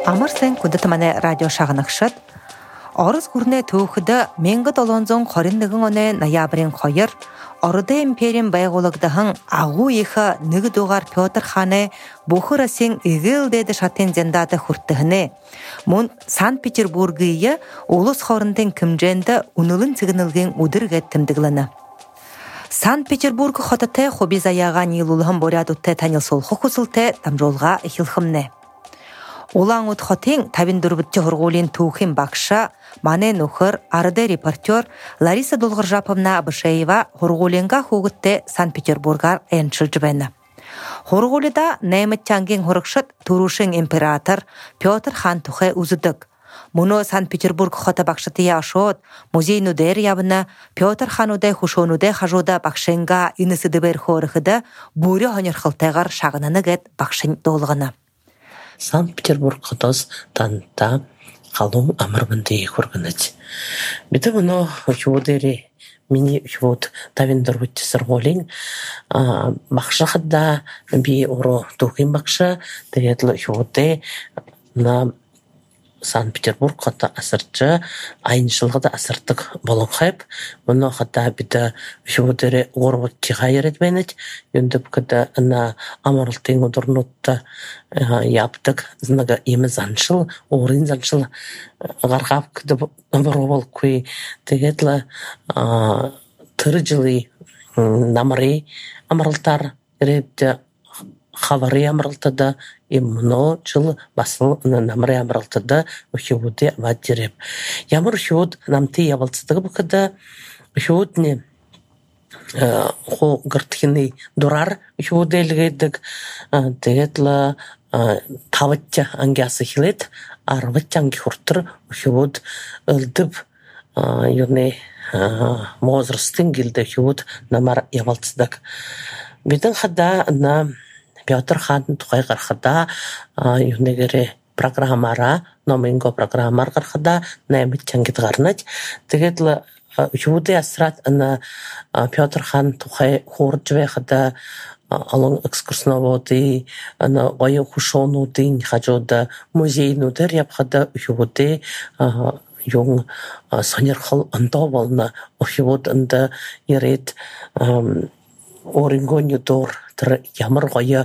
Амарсен кудатамане радио шагынакшат. Орыс күрне төвхіді менгі долонзон қорындығын оны ноябрин қойыр, Орыды империям байғолығдығын ағу ехі нүгі доғар Петр ханы бұхыр асен үгіл деді шатын зендады хүрттіғіне. Мұн Санкт-Петербургыйы олыс қорындың кімженді ұнылын цігінілген ұдырғы тімдігліні. Санкт-Петербург хотыты хобиз аяған елулығын борядутты танил солқы құсылты тамжолға эхилхымне. Улаң ұтқотен табин дұрбытты ғырғолин туғын бақша, мане нұқыр, арыды репортер Лариса Долғыржаповна Абышеева ғырғолинға хуғытты Санкт-Петербургар әншіл жібәні. Ғырғолида нәйміттянген ғырықшыт тұрушын император Петр хан тұқы ұзыдық. Мұны Санкт-Петербург хота бақшыты яшот, музей нудер ябыны Петр хануды хушонуды хажуда бақшынға инысыды бір хорықыды бұры ғанырқылтайғар шағынаны гәд бақшын долғыны. Санкт-Петербург хотос танта қалуң амырбынды екургінет. Біді мұны үшуодері мені үшуод тавендір өтті сырғолин бақшы қыдда бі ұры тұғын бақшы дәретлі үшуоды на Санкт-Петербург қата асырчы айыншылығы да асырттық болын қайып. Мұны қата біді үшуодері орғыт тиға ередбенет. Өндіп күді үні амырылтың ұдырнутты яптық зынығы емі заншыл, орын заншыл ғарғап күді бұрғыл көй дегетлі түрі жылы намыры амырылтар ерепті хавары амырылтыды, имно жыл басыл намыры амырылтыды, үшеуді вад дереп. Ямыр үшеуд намты ябылцыдығы бұқыды, үшеуд не хо гыртхины дурар үшеуді әлгейдік, дегетлі тавытча ангясы хилет, арвытча анги хұрттыр үшеуд үлдіп, юрне мозырстың келді үшеуд намар ябылцыдық. Бедің қада на Петр хан тұқай қарқыда юнегері программара, номинго программар қарқыда нәмет чангет ғарнат. Дегетлі үшуді асырат Петр хан тұқай қор жвеқыда алың экскурсноводы, ойы хушонуды, хажода музейнудыр япқыда үшуді юң сонерқыл ұнда болына үшуд ұнда ерет Орынгонью дор ямыр ғойы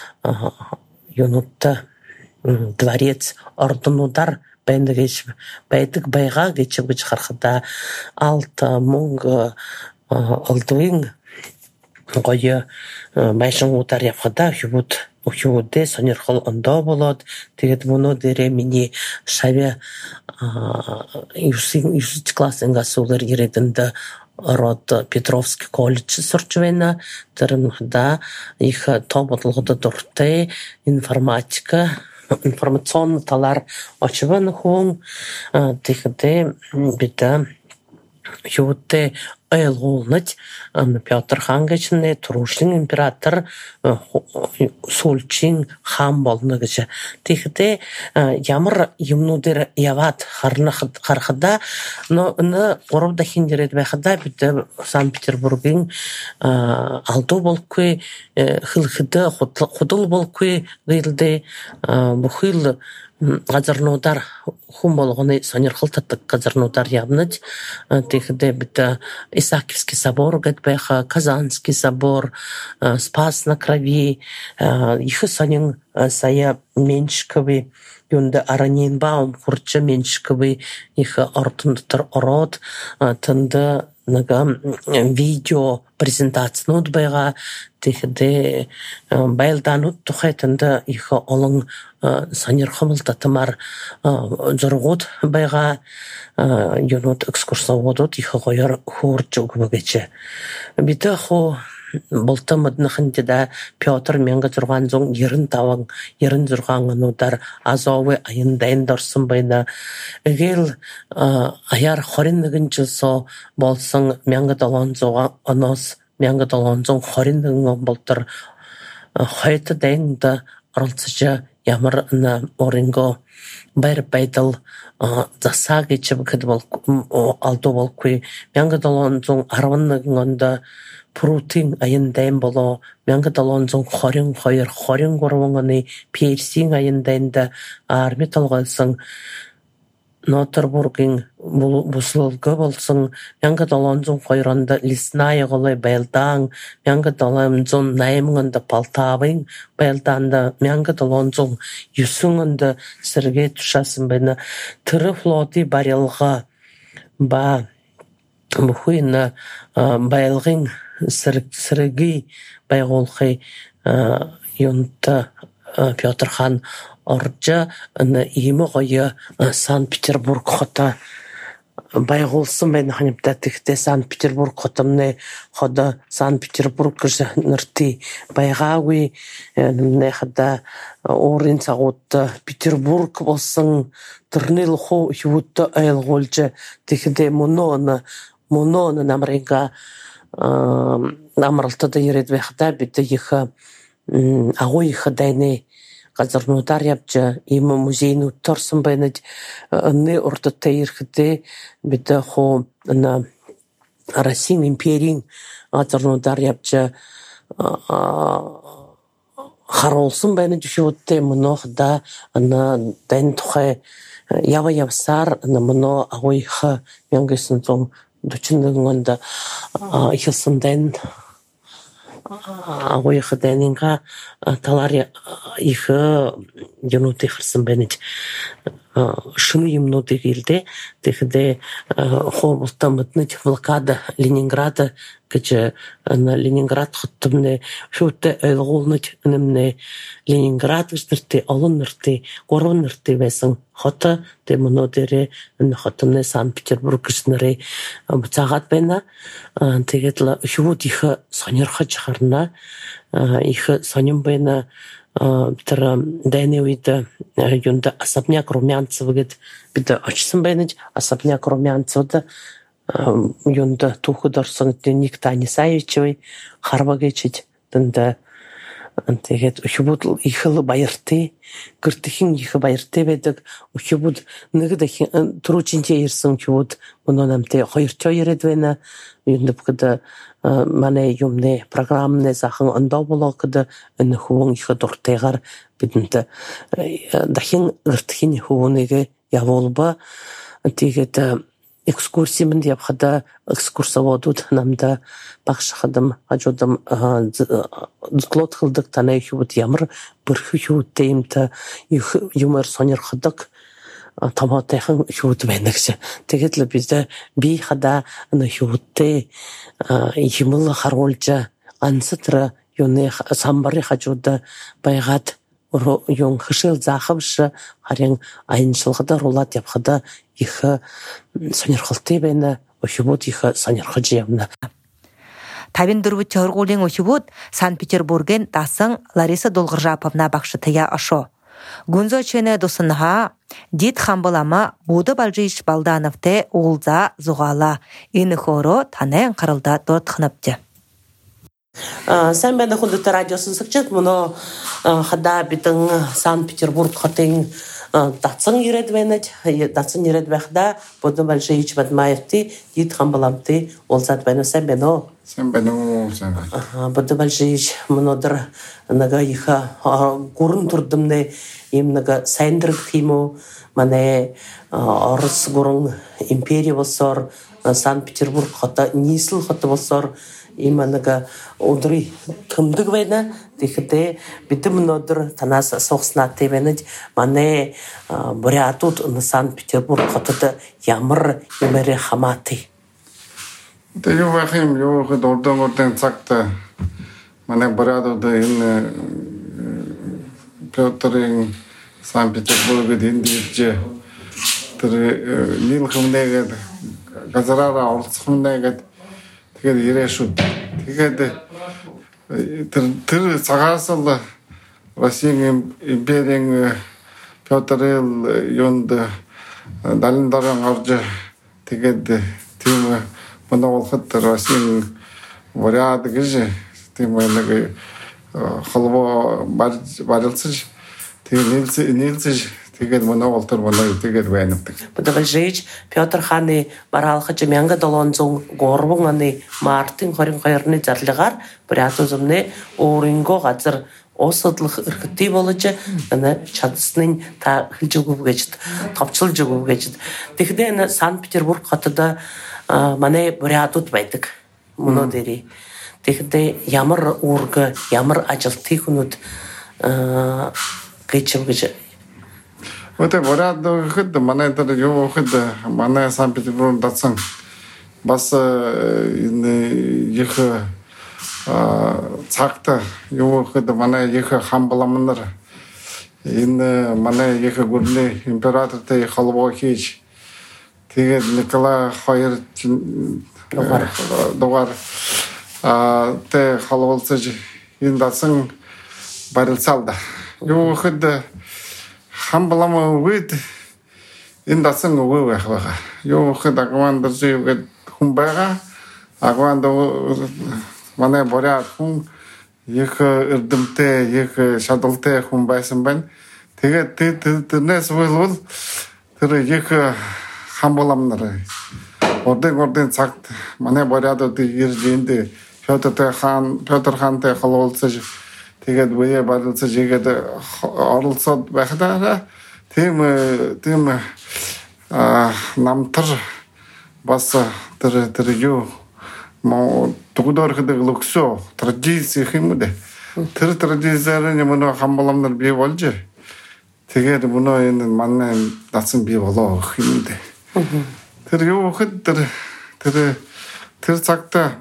юнутты дворец ордынудар бәйдік байға кечіп күч қарқыда 6,000 ылдуың ғойы байшын ұтар япқыда үшуді сонерқыл ұнда болады. Дегет мұны дере мені шаве 100 классынға солар ередінді род Петровский колледж сұрчывена, тұрымда их тобытлығыды дұрты, информационный талар очываны хуң, дегеде біді ювуды айлғолныть Петр хан кечіне тұрушын император солчин хан болны кечі. Дегеде ямыр емнудер яват қарқыда, но үні орыбда хендерет бәқыда біді Санкт-Петербургын алду бол көй, хылхыды құдыл бол көй ғилді бұхыл ғазырнудар хум болғыны сонерқыл таттық ғазырнудар ябныд. Дегеде біді Исаакиевский собор гэтбэха, Казанский собор, Спас на Крови, ихы сонен сая Меншковый, юнда Аранинбаум, хурча Меншковый, ихы ортындытыр ород, тынды видео презентацияны ұтбайға, дегеде байлданут тұқайтынды ихы олың санер қымылтатымар жұрғыд байға юнут экскурсоводут ихы қойыр хур жүгібі кечі. Биті ху бұлты мұднықындеда Петр менгі тұрған зоң ерін тавың, ерін жүрғанғын ұдар азауы айындайын дұрсын байна. Үгел аяр хориннігін жылсо болсын менгі долан зоға онос, менгі долан зоң хориннігін болтыр. Хойты дайынды ұрылсыжы ямыр орынго байр байдыл заса кечіп кіді алды бол көй. Менгі долан зоң арвыннығын онда Прутин айындайын боло 1922 Персин айындайында армия толгойсон Нотербургин бусылгы болсын 1922 Лесная голой байлдаң 1922 Наймыңында Полтавың байлданда 1922 Юсуңында Сергей Тушасын бәйні тірі флоты барелға ба бұхуйна байлғын Сергей байголхай юнта Петр хан оржа имы ғойы Санкт-Петербург хота байголсын бәйні ханипта тікте Санкт-Петербург хотымны хода Санкт-Петербург нырты байгауи нымны хода орын сағутты Петербург болсын тұрныл хо юутты айлғолжы тікде мұноны намрынға намралтыда ередвехда биті ехі ағой ехі дайны Қазырнудар япча, има музейну торсын байнад, не ордата ерхіде, биті хо на Российн империин Қазырнудар япча харолсын байнад үшеуітте мұноқ да, дайын тұхай ява явсар, мұно ағой ехі менгесін соң дучындығында ихылсын дайын ағой ехі дайныңға талар ехі енуті қырсын бәнет шыны емнуты келді текіде хобылта мұтныт блокада Ленинграда кәчі Ленинград құттымны шөтті айлғолныт үнімні Ленинград үстірті, олынырты, қорынырты бәсің хоты де мұны дере құттымны Санкт-Петербург үстінірі бұцағат бәйна тегетлі үшівуд ехі сонерға чықарына ехі сонем бәйна бітір дәйне өйді юнда Особняк Румянцевыгет біді очсын бәйнет Особняк Румянцевыды юнда тухударсын Никита Анисаевичевой харбагечет дында тегет үшібуд ихылы байырты кіртіхін ихы байырты бәдік үшібуд нығыда тұручинте ерсің үшібуд мұнанамте қойыртё ередвена юнда бұқыда мане юмне программне захын андау боло кыды үні хуын ихы дұртайғар бідінді дахин кіртіхін хуынеге яволба тегет экскурсимен деп хада экскурсоводут намда бақшықадым ажудым злот қылдық тана юбут ямыр бір юбут деймті юмыр сонер қыдық таматайхын юбут бәйніксі тегетлі бізді бей хада юбутты емілі қаролжа ансытыры юны самбары хажуды байғат юн хышыл захымшы харин айыншылғыда рулат япқыда ихы сонерхылты бәйні өшібуд ихы сонерхыжы ямна. Табин дұрбыт чағырғулен өшібуд Санкт-Петербурген дасың Лариса Долғыржаповна бақшытыя ашо. Гүнзо чөне досынға дит хамбалама Буды Балжиш Балдановте уылза зұғала. Ені хоро танайын қырылда дұртқыныпты. Сән бәді құндыты радиосын сықчыд, мұны қада бітің Санкт-Петербург қытың датсын ередвенет, датсын ередвәқда Буды Балжиш Бадмаевты, дит хамбаламты олзад бәні сән бәні о? Сән бәні о, сән бәні. Буды Балжиш мұнодыр нага иха гурын тұрдымны имнага сайндырып химу, мане орыс гурын империя болсор, Санкт-Петербург қыта, Нисл қыта болсор, иманага удры кымдык вайна дихте битим нодр танас соқснаты венет мане бурятут на Санкт-Петербург хотыда ямыр юмере хаматы. Тегу вахим юхы дордан цакта мане бурятуда ин Петрин Санкт-Петербург диндирже тыр нилхымнеге газарара орцхымнеге тэгээд ирэшүүд. Тэгээд тэр цагаасал Российн империйн Петрил юунд даландаран орж тэгээд тийм монголхот Российн вариад гэж тийм нэг холбоо барилцаж тэгээд нийлцэж тэгээд манай олтор манай тэгээд байнавдаг. Подавалжиж Петр хааны бараалхаж 1703 оны Мартын 22-ны зарлагаар Бурятузмны өөрөнгөө газар Осодлох эрхтэй болж чадсны та хэлж өгөв гэж товчлж өгөв гэж. Тэгэхээр Санкт-Петербург хотод манай Бурятууд байдаг. Мөнөө дээрээ. Тэгэхээр ямар үүрэг, ямар ажилтны хүнүүд гэж Вот Бурятууд хэд манай дээр юу хэд манай Санкт-Петербург датсан бас энэ их цагта юу хэд манай их хан боломнор энэ манай их гүрний императортай холбоо хийж тэгээд Николай хоёр дугаар тэ холбоолцож энэ датсан барилцаалда. Юу хэд хан боломоо үед энэ датсан өгөө байх байгаа. Юу хэд агван дэржигээд хүн байгаа. Агван манай Бурят хүн их эрдэмтэй, их шадалтай хүн байсан байна. Тэгээд тэрнээс бол тэр их хан боломнор ордын цагт манай Бурятууд ирж энд Петр хаантай холбоолцож тэгээд үе барилцаж игээд оролцоод байхдаа тийм намтар бас тэр юу дугдор гэдэг лөксөө традиц юм дээ. Тэр традицээр нэмнэ хамбаламнар бий болж тэгээд мөнөө энэ манай датсан бий болоо юм дээ. Тэр юу хэд тэр цагта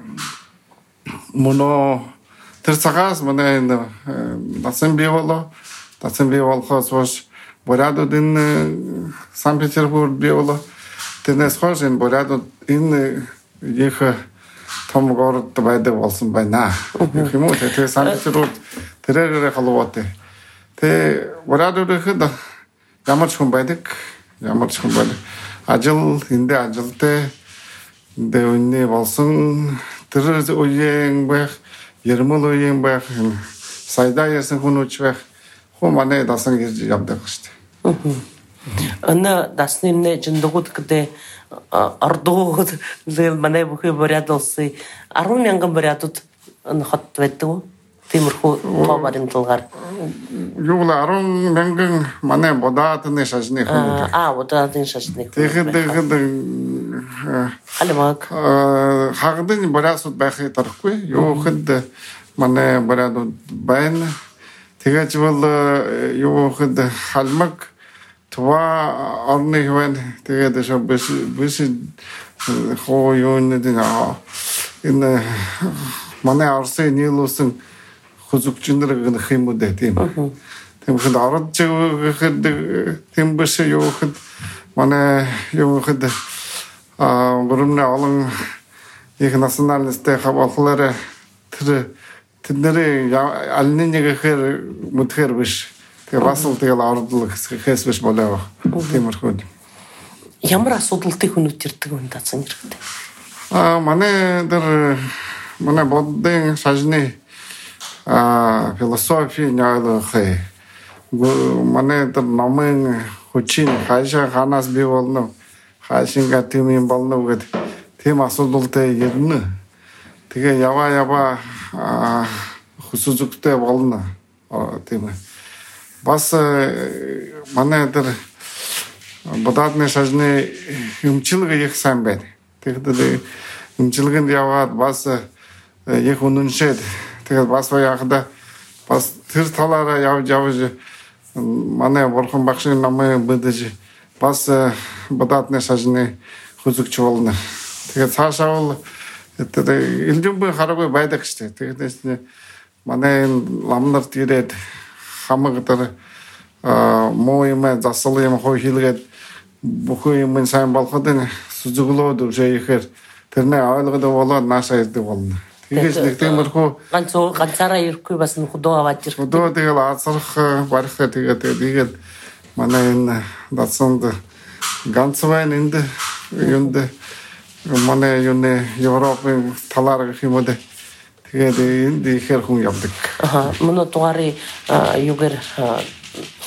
мөнөө тэр цагаас манай энэ датсан бий болоо. Датсан бий болохоос хойш Бурятууд энэ Санкт-Петербург бий болоо. Тэрнээс хойш энэ Бурятууд энэ их том город байдаг болсон байна. Юм уу? Тэгээ Санкт-Петербург тэрээр холбоотой. Тэгээ Бурятууд ихэд ямар ч хүн байдаг. Ажил эндээ ажилтай эндээ үнэ болсон тэр үеийн байх ярмал үеийн байх сайдаа ясан хүн үуч байх хүн манай дасан гэж явдаг шүү дээ. Ана дасны жиндгууд гэдэг ардууд манай бүхий Бурят улсын 10,000 Бурятууд хот байдаг. Тиймэрхүү тоомарын талгаар юу л 10,000 манай бодоодны шашны хүн. Бодоодны шашны. Тэгэхээр алимаг хагадын Бурятууд байхыг тарахгүй. Юу хэд манай Бурятууд байна. Тэгэж бол юу хэд халмаг това орны хвэн тэгээд биш хоо юу нэгэн энэ манай Орсын нийлүүлсэн хүзүгчнэр гэх юм уу тийм. Тэгвэл орж ирэхэд тийм биш юу хэд манай юу хэд гурвны олон их националисттэй хавхлаар тэдний алны нэгэхээр мэдхээр биш. Тэгээ бас л тэгэл ордлог хэсгээс биш болоо. Тиймэрхүү. Ямар асуудалтай хүмүүс ирдэг юм дацсан хэрэгтэй. Манай боддын шажны философи нялхэ. Манай номын хүчин хайша ханаас бий болно. Хайшинга тийм юм болно гэдэг тийм асуудалтай ирнэ. Тэгээ ява хүсүзэгтэй болно. Тийм ээ. Бас манай дээр бодоодны шажны юмчилгээ их сайн байна. Тэгэхээр юмчилгээнд яваад бас их үнэншээд тэгээд бас яахда бас тэр талаараа явж манай бурхан багшийн намын мэдэж бас бодоодны шажны хүзэгч болно. Тэгээд цаашаа бол элдэмбэ хараагүй байдаг шүү дээ. Тэгээд манай ламнарт ирээд хамаг дээр муу юм засал юм хой хийлгээд бүхэн юм сайн болоход сүзөглөөд үжээхээр тэрнээ ойлгоод болоод наашаа ирдэг болно. Тэгээс нэг тиймэрхүү ганцаараа ирэхгүй бас худоо аваад ирэх. Худоо тэгэл азарх барих тэгээд манай энэ датсанд ганц байна энд юунд манай Европын талаар гэх юм уу. Тэгээд энд ихээр хүн явдаг. Мөн дугаарыг юугаар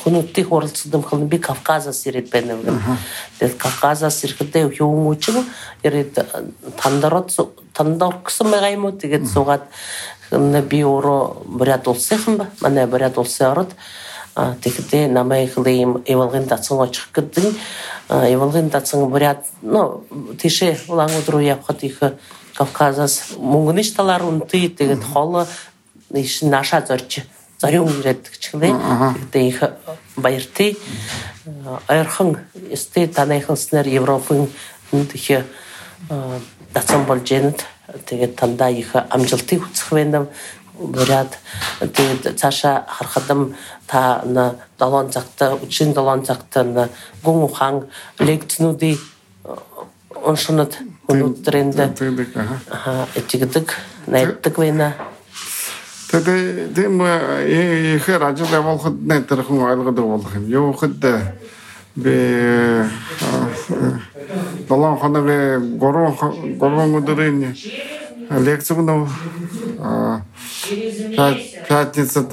хунутти хорылсыдым хылын би Кавказа сирет беневген. Дед Кавказа сирхде юун учу ирет тандар кысымайгаймы тегет сугат на би оро бурят олсехм ба мана бурят олсарыт тегде намай хылым эвалген датсын ачык кыдын эвалген датсын бурят ну тише улан удру япхат их Кавказас мунгнышталар унты тегет холы иш наша зорчу зарюм ирэдгчилээ тэгтээ их баяртай ойрхон эстэй танайхснаар Европын үнтхи дацсан болж гэнэт тэгээд тандаа их амжилтыг хүсэх байна бурят тэгээд цаашаа харахадам та на 7 цагта үчин 7 цагта на гүн ухан лекцнуудыг оншонод өнөөдрөндө этигдэг найддаг байна. Тэгээд их радио волход нэтэрхэн ойлгодог болох юм. Юу хэд би долоон хоног гурван өдрийн лекцгнөө пятницад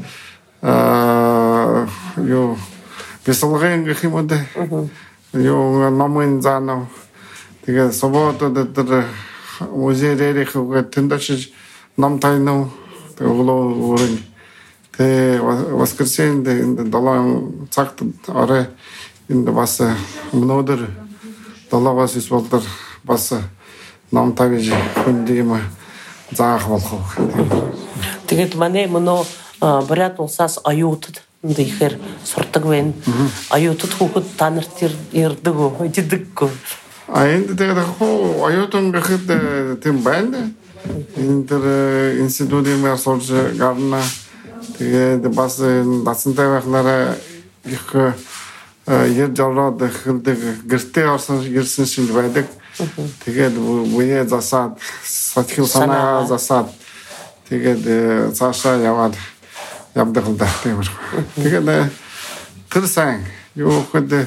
юу бисалгын гэх юм дэ юу номын заано тэгээд субботад тэр музейрээ хөгөт тэндэж ном тайно углоурын тэ воскресенье энэ 7 цагт орой энэ бас өнөөдөр 7-аас 9 болдор бас ном тагж хүндийм заах болох. Тэгээд манай мөнөө бурят улсаас аюутад ихээр сурдаг байна. Аюутад хүүхэд та нарт ирдэг үү? Идэггүй. Энд тэгээд аюутан гэхэд тийм байна. Интер институтын сурж гарна. Тэгээд бас дацантай байхнараа их яд жавраад хэлдэг гэртээ орсон ирсэн шиг байдаг. Тэгээд үе засаад сатхил санаа засаад тэгээд цаашаа явдаг л да тийм. Тэгээд тэр сайн юу хэд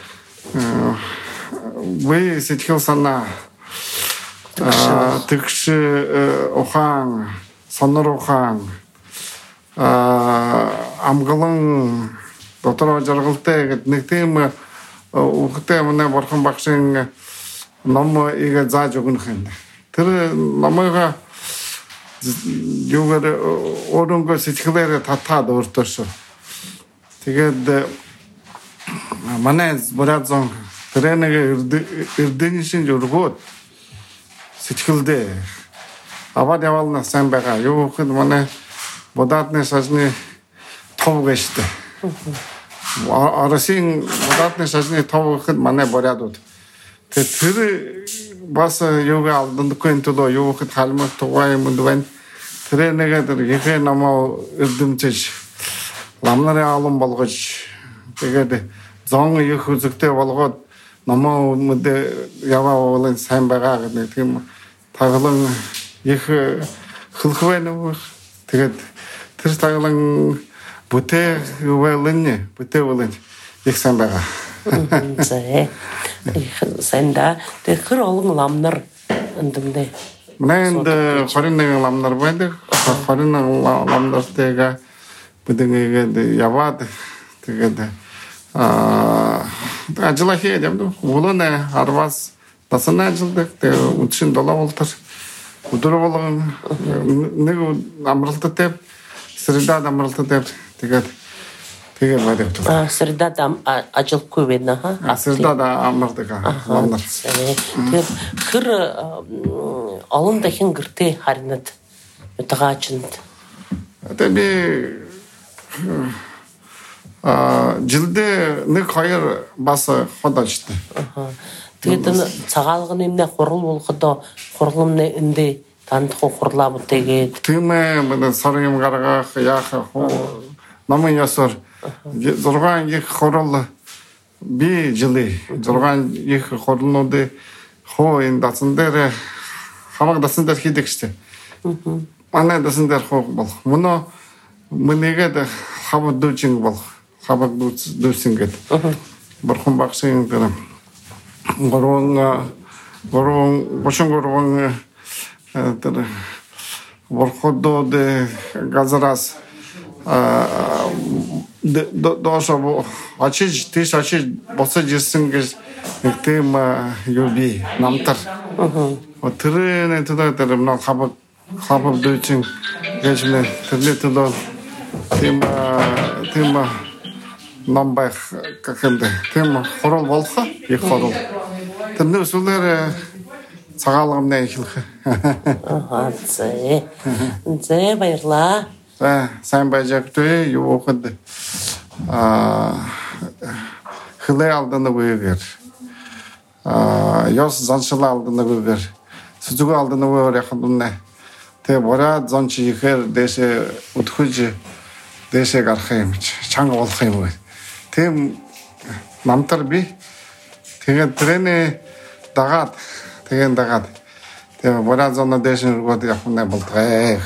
үе сатхил санаа тэгш ухаан сонор ухаан амгалан дотор жаргалтай гэдэг нэг тийм үхтэй манай бурхан багшийн ном игээ зааж өгнөх юм. Тэр номыг юугаар өөрөнгөө сэтгэлээр татаад өөртөөш. Тэгээд манай бурязон тэрнийг эрдэнэ шинж өргөөд сэтгэлдээ аваад яваална сайн байгаа. Юу гэхэд манай бодатны сажны тов гэжтэй. Оросын бодатны сажны тов гэхэд манай бурядууд. Тэр бас юуг алдандаггүй төлөө юу гэхэд халмаг тугай юм байна. Тэр нэгээд ихэ намаа эрдэмтэж ламнарын алан болгож тэгээд зон их үзэгтэй болгоод намаа өмнөд яваа уулын сайн байгаа гэдэг тийм таглан их хөлхвэн тэгээд тэр таглан бүтээвэлэн их сайн байгаа. Зэ сэнда тэр олон ламнар эндэмдэ Мэнд 21 ламнар байдаг. 21 ламнартайгаа бүдэнгээд яваад тэгээд ажиллах юм. Улааны 10-аас 10 ажилдаг. Тэгээд үдшин 7 болтор өдөр болгон нэг амралттай средад амралттай тэгээд байдаг. Средад ажилгүй байна ха. Средад амралттай ламнар. Тэгээд хэр олон дахин гэртээ харнад утгаачнд. Тэгээд жилдээ 1-2 бас ходочтой. Тэгээд цагаалгын нэмнэ хурал болоход хурлымны эндээ тандах хурлаа бүтээгээд тийм ээ сар юм гаргах яах намын ясар 6 их хурал би жилээ 6 их хурлнууд хоо энэ дасан дээр хамаг дасан дээр хийдэг штэ. Манай дасан дээр хоо болох. Мөнийгээд хамаг дүүчин болох. Хамаг дүүсэн гэдэг. Бурхан багшийн дээр гурван тэр борходод газраас доошо ачиж тиш ачиж боса жисэн гэж нэг тийм юуби намтар тэрний төлөө тэр нэг хабаг дүүчин гэж нэг тэрний төлөө тийм намбай гэхэлдэ тийм хорол болох их хорол тэрний сүлээр цагаалгамнаа ихлэх зэ баярлаа сайн байжагтай юу гэхэд хлээ алдана үеэр ёс заншила алдана үеэр сүзүгэ алдана үеэр яхадна тэг бороо зонч ихээр дэшэ өтгөж дэшэ гарах юм чанга болох юм тийм намтар би тэгээд тэрэний дагаад тэгээд бороо зона дэшэ рүү явахна болтгай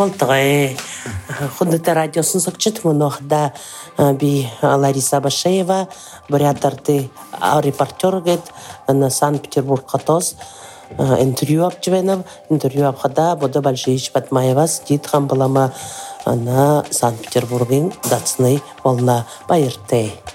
Худата радиосын сокчет монохда би Лариса Башеева бурятарды репортер на Санкт-Петербург катос интервью апчвенов интервью апхада бода Большевич Батмаева сидит хамбалама на Санкт-Петербургин дацный волна байырты.